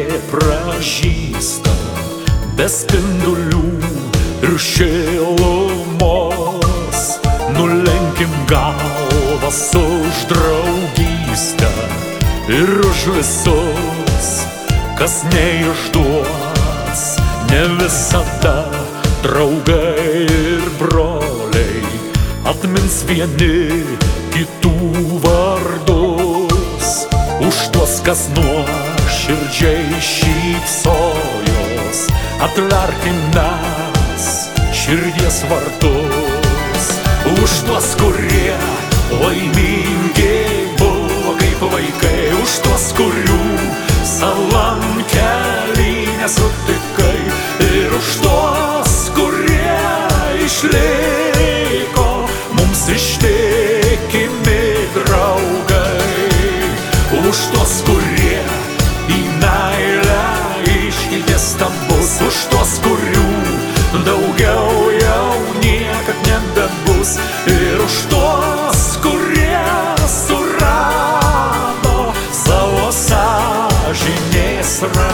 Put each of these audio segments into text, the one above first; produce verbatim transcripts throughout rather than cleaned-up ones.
nepražįsta, be spindulių ir šilumos. Nulenkim galvas už draugystę ir už visus, kas neišduos. Ne visada draugai ir broliai atmins vieni kitų vardus. Už tuos, kas nuoširdžiai šypsojos, atverkim mes širdies vartus. Už tuos, kurie laimingi buvo kaip vaikai, už tuos, kurių savam kely nesutikai, ir už tuos, kurie išliko mums ištikimi draugai. Už tuos, kurie į meilę iškeitė stambus, už tuos, kurių daugiau jau niekad nebebus, ir už tuos, kurie surado savo sąžinės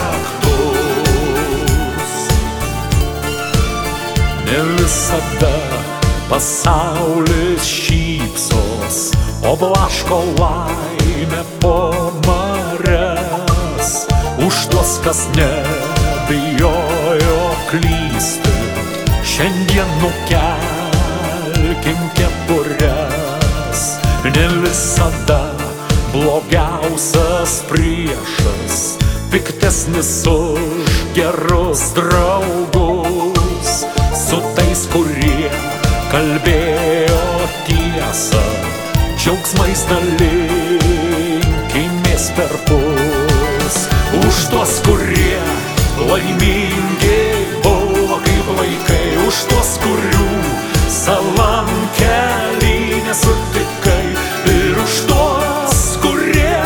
raktus. Ne visada pasaulis šypsos, o blaško laimę po marias. Už tuos, kas nebijojo klysti, šiandien nukelkim kepures. Ne visada blogiausias priešas piktesnis už gerus draugus. Su tais, kurie kalbėjo tiesą, džiaugsmais dalinkimės perpus. Už tuos, kurie laimingi buvo kaip vaikai, už tuos, kurių savam kely nesutikai, ir už tuos, kurie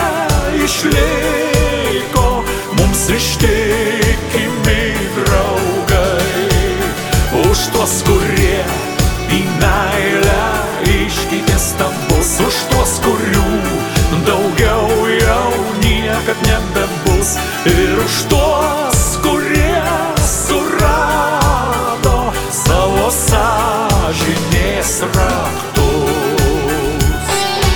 išliko mums ištikimi draugai. Už tuos, kurie į meilę iškeitė stambus, už tuos, kurių daugiau jau niekad nebebus, ir už tuos, kurie surado savo sąžinės raktus.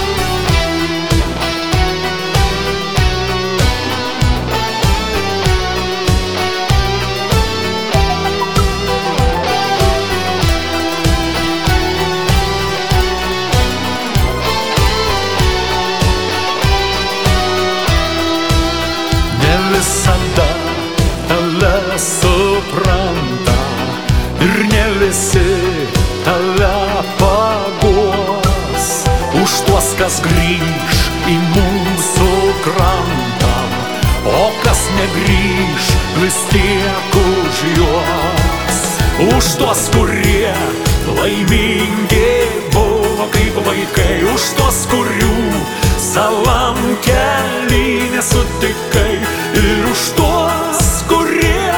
Ne visada tave supranta ir ne visi tave paguos. Už tuos, kas grįž į mūsų krantą, o kas negrįž vis tiek už juos. Už tuos, kurie laimingi buvo kaip vaikai, už tuos, kurių savam kely nesutikai, ir už tuos, kurie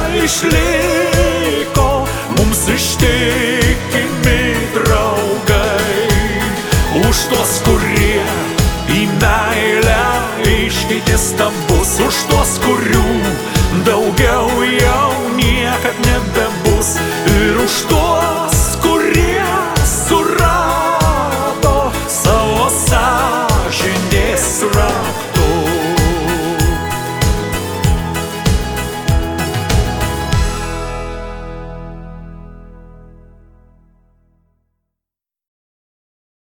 išliko mums ištikimi draugai. Už tuos, kurie į meilę iškeitė stambus, už tuos, kurių daugiau jau niekad nebebus, ir už tuos, kurie surado savo sąžinės raktus.